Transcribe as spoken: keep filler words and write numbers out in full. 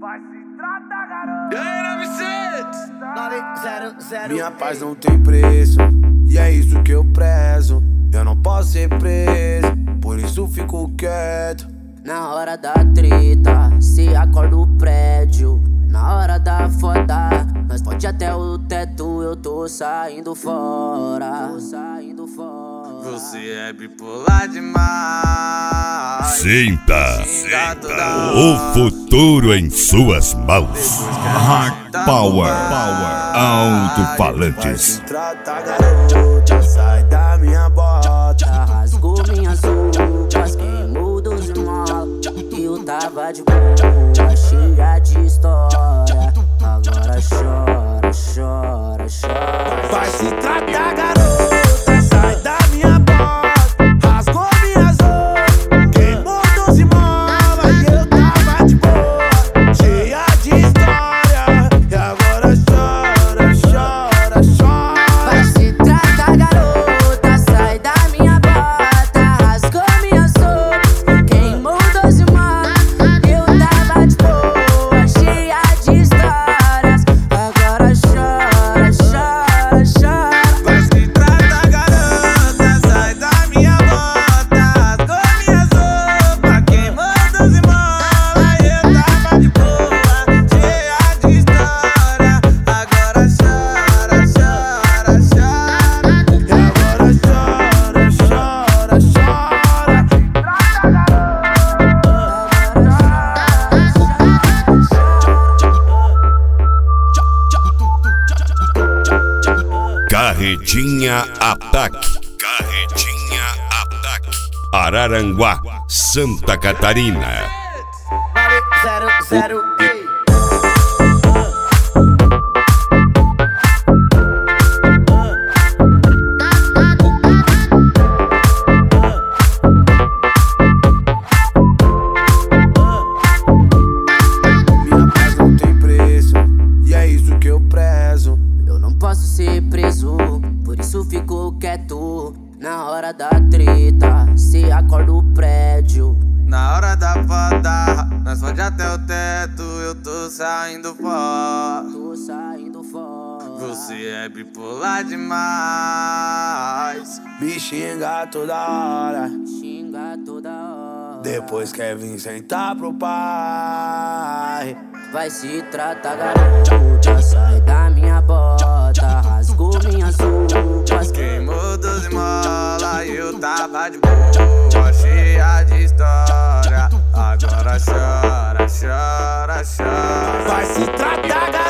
Vai se tratar, garoto. E aí, nove zero zero. Minha paz não tem preço, e é isso que eu prezo. Eu não posso ser preso, por isso fico quieto. Na hora da treta, se acorda o prédio. Na hora da foda, nós pode até o teto. Eu tô saindo fora, tô saindo fora. Você é bipolar demais. Sinta, Sinta. O futuro em suas mãos. Hard Power, Power. Alto-falantes. Trata, garota, sai da minha bota. Rasgou minhas roupas, queimou dos mal. Eu tava de boa, cheia de história. Agora chora, chora, chora. Vai se tratar, garota, sai da minha bota. Rasgou minhas roupas, queimou doze molas. E eu tava de boa, cheia de história. E agora chora, chora, chora. Vai se tratar, garota, sai da minha bota. Rasgou minhas roupas, queimou doze molas. Eu tava de boa, cheia de histórias. Agora chora, chora, chora. Vai se tratar, garota, sai da minha bota. Rasgou minhas roupas, queimou doze molas. Eu tava de boa, cheia de história. Agora chora, chora, chora. E agora chora, chora, chora. Carretinha Ataque. Carretinha Ataque. Araranguá, Santa Catarina. Zero zero. Minha paz não tem preço, e é isso que eu prezo. Eu não posso ser preso, por isso fico quieto. Na hora da treta, se acorda o prédio. Na hora da foda, nós pode até o teto. Eu tô saindo fora. Tô saindo fora. Você é bipolar demais. Me xinga toda hora, Xinga toda hora. depois quer vir sentar pro pai. Vai se tratar, garota, sai da minha bota. Rasgou minhas roupas, Queimou doze molas e eu tava de boa, cheia de história. Agora chora, chora, chora. Vai se tratar, garota.